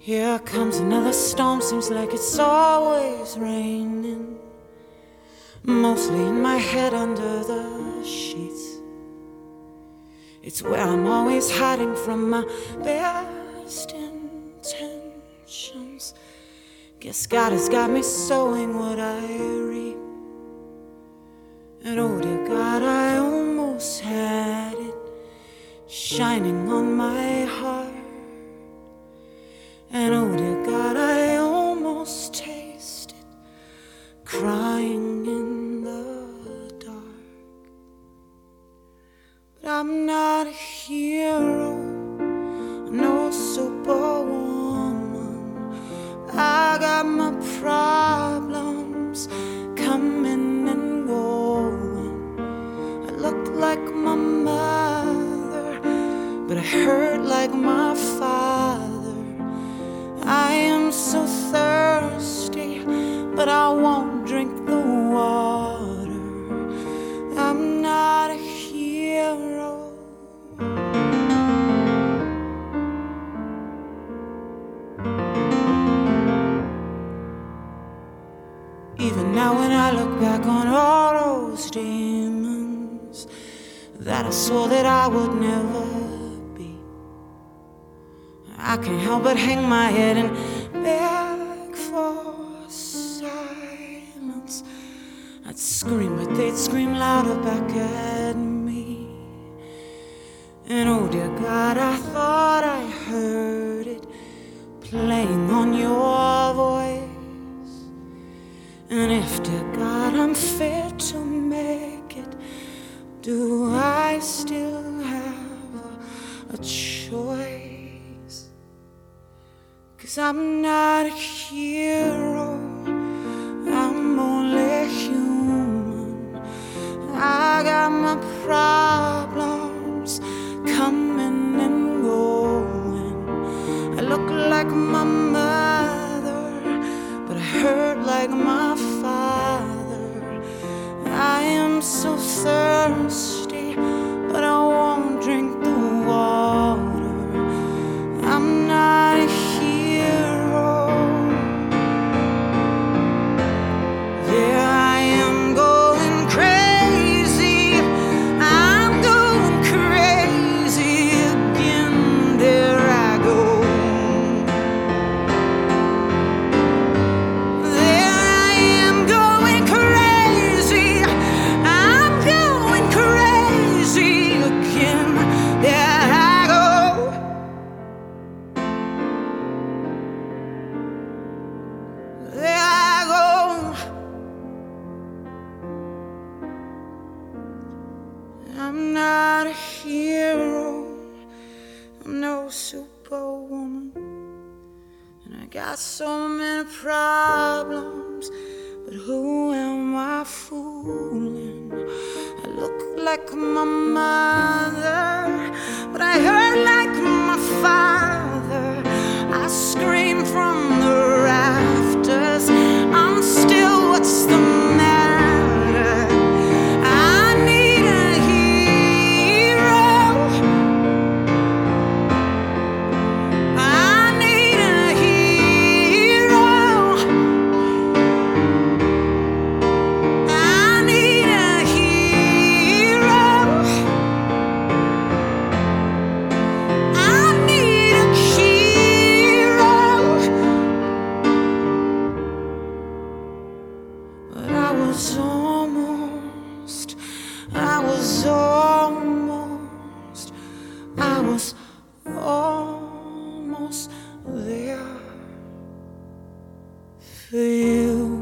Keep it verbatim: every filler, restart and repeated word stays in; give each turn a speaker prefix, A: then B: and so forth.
A: Here comes another storm, seems like it's always raining. Mostly in my head under the sheets. It's where I'm always hiding from my best intentions. Guess God has got me sowing what I reap. And oh dear God, I almost had it shining on my heart. And oh dear God, I almost tasted crying in the dark. But I'm not a hero, no superwoman. I got my problems coming and going. I look like my mother, but I hurt like my father. I am so thirsty, but I won't drink the water. I'm not a hero. Even now when I look back on all those demons that I swore that I would never be, I can't help but hang my head and beg for silence. I'd scream, but they'd scream louder back at me. And oh dear God, I thought I heard it playing on your voice. And if, dear God, I'm fit to make it, do I still have a, a choice? 'Cause I'm not a hero, I'm only human. I got my problems coming and going. I look like my mother, but I hurt like my father. I am so thirsty, but I won't drink the water. I'm not a hero. Yeah, I am going crazy. I'm going crazy again. There I go. There I am going crazy. I'm going crazy again. There I go. There I go. I'm not a hero, I'm no superwoman. And I got so many problems, but who am I fooling? I look like my mother, but I hurt like my father. I scream from the rafters, I'm still, what's the matter? I need a hero. I need a hero. I need a hero. I need a hero. But I was almost, I was almost, I was almost there for you.